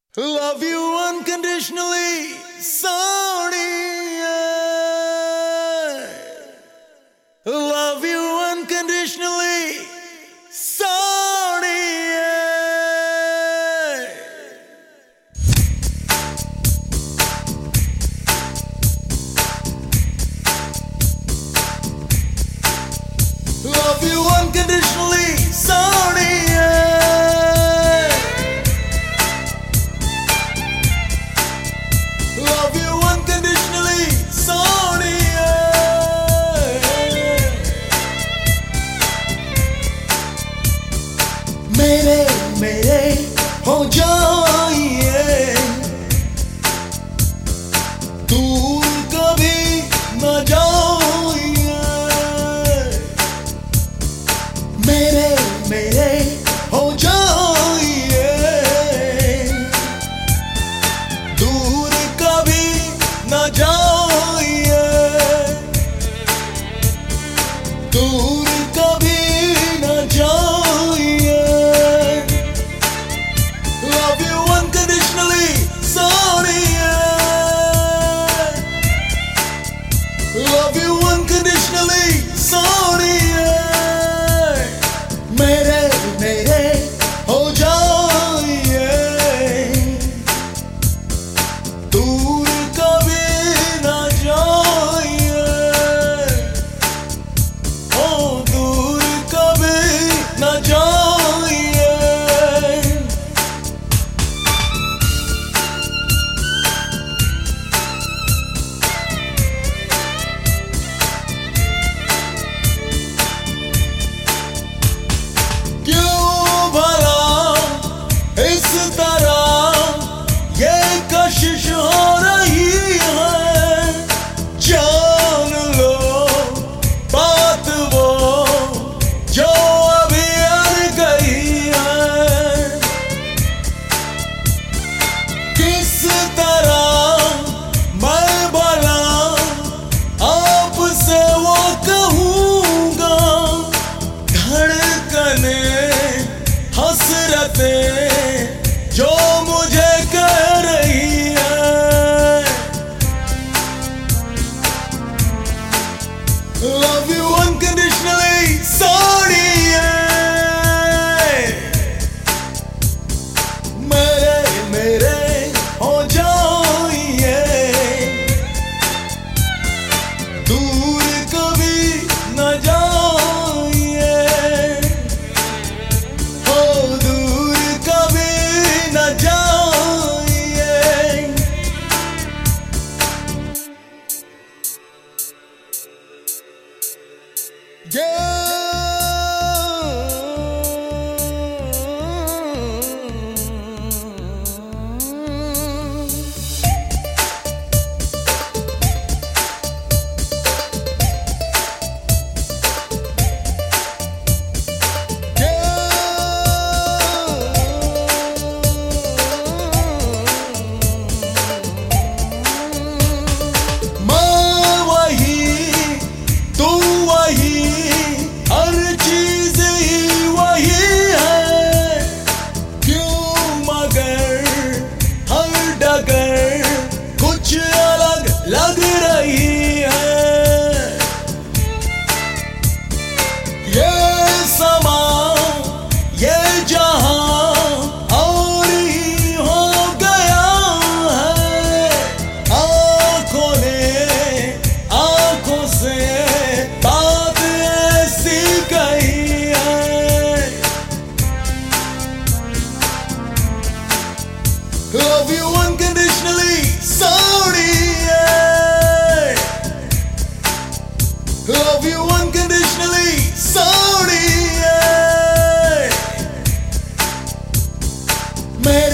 Love you unconditionally, Sonia. Love you unconditionally, Sonia. Love you unconditionally, Sonia. Love you unconditionally, Sonia. मेरे हो जाइए, दूर कभी न जाइए। मेरे हो जाइए, दूर कभी न जाइए, दूर कभी न जाइए। Love you unconditionally, Sonia. Love you unconditionally, Sonia. मेरे हो जाइए, दूर कभी न जाइए, ओ दूर कभी न जाइए। क्यों भला इस तरह ये कशिश हो रही है? जान लो बात वो जो अभी अड़ गई है। किस तरह मैं भला आपसे वो कहूँगा, धड़कने हसरतें जो मुझे कह रही है। Love you unconditionally, Sonia. मेरे हो जाइए, दूर कभी न जाइए, हो दूर कभी न जाइए। मैं वही, तू वही, हर चीज ही वही है। क्यों मगर हर डगर कुछ अलग लग रही है। ये समा ये जहां और ही हो गया है। आंखों ने आंखों से बात ऐसी कही है। Love you unconditionally, Sonia. Love you unconditionally, Sonia.